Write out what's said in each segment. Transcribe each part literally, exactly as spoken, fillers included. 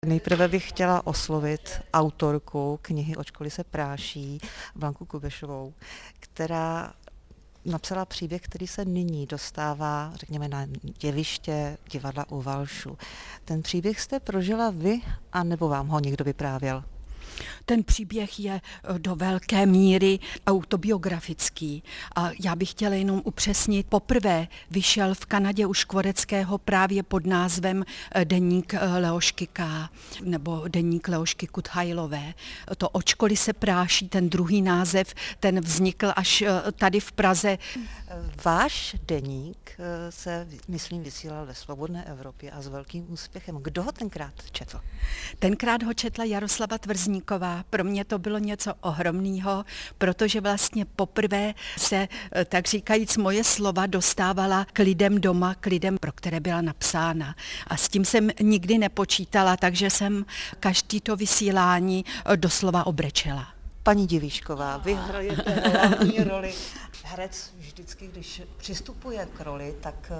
Nejprve bych chtěla oslovit autorku knihy Od školy se práší, Blanku Kubešovou, která napsala příběh, který se nyní dostává, řekněme, na děviště divadla u Valšu. Ten příběh jste prožila vy, anebo vám ho někdo vyprávěl? Ten příběh je do velké míry autobiografický a já bych chtěla jenom upřesnit. Poprvé vyšel v Kanadě u Škvoreckého právě pod názvem Deník Leošky K. nebo Deník Leošky Kuthajlové. To Od školy se práší, ten druhý název, ten vznikl až tady v Praze. Váš deník se, myslím, vysílal ve Svobodné Evropě a s velkým úspěchem. Kdo ho tenkrát četl? Tenkrát ho četla Jaroslava Tvrzníková. Pro mě to bylo něco ohromného, protože vlastně poprvé se, tak říkajíc, moje slova dostávala k lidem doma, k lidem, pro které byla napsána. A s tím jsem nikdy nepočítala, takže jsem každý to vysílání doslova obrečela. Paní Divíšková, vy hrajete hlavní roli. Herec vždycky, když přistupuje k roli, tak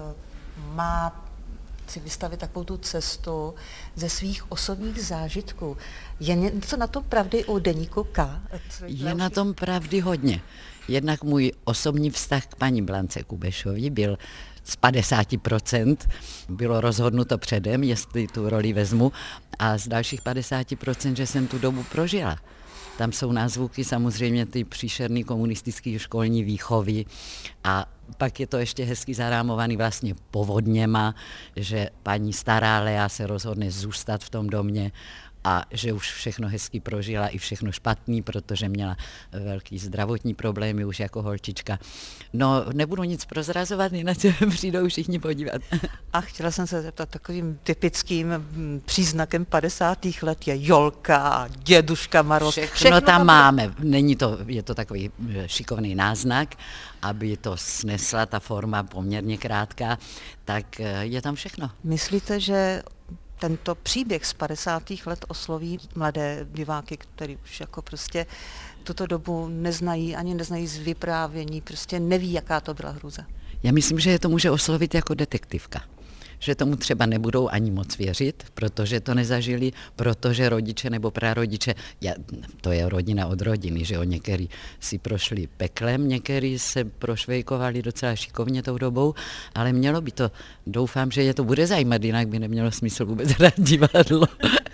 má si vystavit takovou tu cestu ze svých osobních zážitků. Je něco na tom pravdy u Deníku K? Je na tom pravdy hodně. Jednak můj osobní vztah k paní Blance Kubešové byl z padesát procent, bylo rozhodnuto předem, jestli tu roli vezmu, a z dalších padesát procent, že jsem tu dobu prožila. Tam jsou názvuky samozřejmě ty příšerný komunistický školní výchovy a pak je to ještě hezky zarámovaný vlastně povodněma, že paní stará Lea se rozhodne zůstat v tom domě a že už všechno hezky prožila i všechno špatný, protože měla velký zdravotní problémy už jako holčička. No, nebudu nic prozrazovat, jinak se přijdou všichni podívat. A chtěla jsem se zeptat, takovým typickým příznakem padesátých let je Jolka, děduška Maroš. Všechno, všechno tam máme. Není to, je to takový šikovný náznak, aby to snesla ta forma poměrně krátká, tak je tam všechno. Myslíte, že tento příběh z padesátých let osloví mladé diváky, který už jako prostě tuto dobu neznají, ani neznají z vyprávění, prostě neví, jaká to byla hrůza? Já myslím, že je to může oslovit jako detektivka. Že tomu třeba nebudou ani moc věřit, protože to nezažili, protože rodiče nebo prarodiče, ja, to je rodina od rodiny, že o některý si prošli peklem, některý se prošvejkovali docela šikovně tou dobou, ale mělo by to, doufám, že je to bude zajímat, jinak by nemělo smysl vůbec hrát divadlo.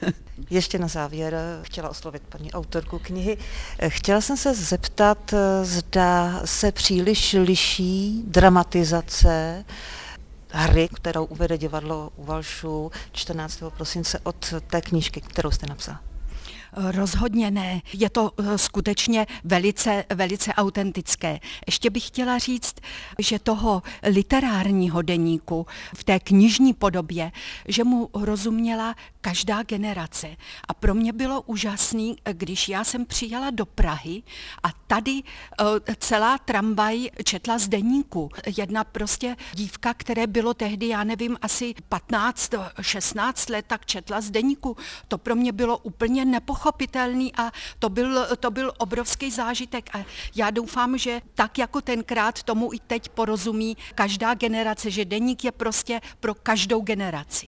Ještě na závěr chtěla oslovit paní autorku knihy. Chtěla jsem se zeptat, zda se příliš liší dramatizace hry, kterou uvede divadlo u Valšu čtrnáctého prosince od té knížky, kterou jste napsala. Rozhodně ne. Je to skutečně velice, velice autentické. Ještě bych chtěla říct, že toho literárního deníku v té knižní podobě, že mu rozuměla každá generace. A pro mě bylo úžasný, když já jsem přijela do Prahy a tady celá tramvaj četla z deníku. Jedna prostě dívka, které bylo tehdy, já nevím, asi patnáct, šestnáct let, tak četla z deníku. To pro mě bylo úplně nepochopitelný a to byl, to byl obrovský zážitek. A já doufám, že tak jako tenkrát tomu i teď porozumí každá generace, že deník je prostě pro každou generaci.